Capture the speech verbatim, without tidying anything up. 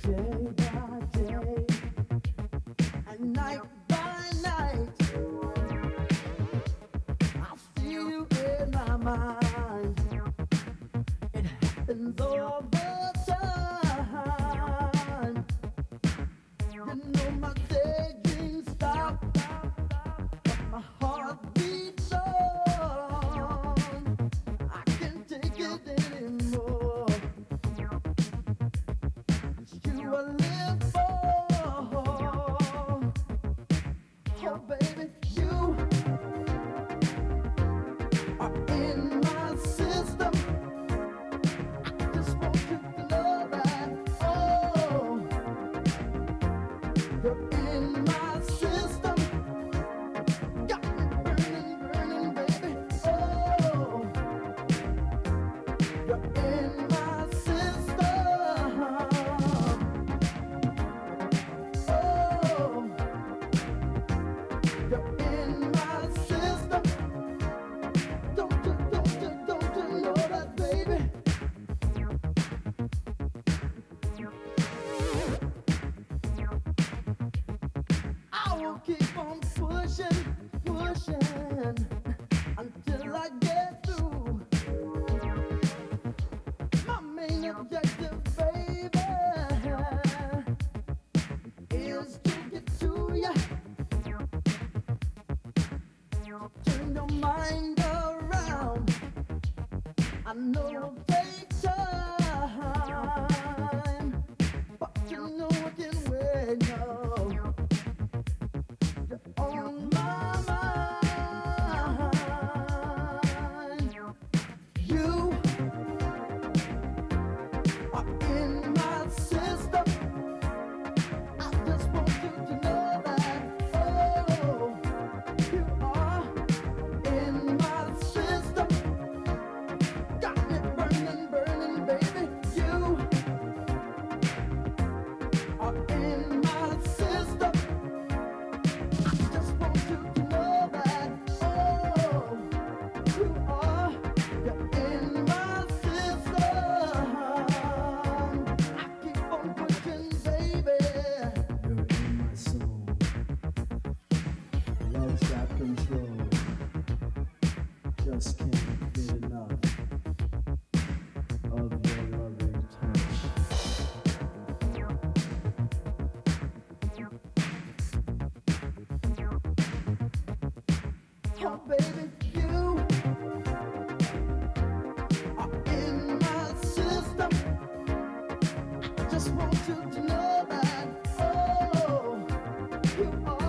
day by day and night by night. I see you in my mind. It happens all the time. You know my daydreams stop, but my heart beats on. I can't take it anymore. It's you I live for. Oh baby, you are in my system. I just want you to know that. Oh, you're in my system. Got me burning, burning, baby. Oh, you're in my system. Oh, you're in my system. Don't you, don't you, don't you know that, baby? I will keep on pushing, pushing until I get through. My main objective, baby, is to get to ya. Turn your mind around. I know it'll take time, but you know I can wait now. You're on my mind. You are in my system. I just want you to know that. Oh, you are in my system. Got me burning, burning, baby. You are in my system. I just want you to know that. Oh, you are. You're in my system. I keep on pushing, baby. You're in my soul. Love's got control. Just can't get enough of your loving touch. Oh, baby, you are in my system. I just want you to know that. Oh, you are.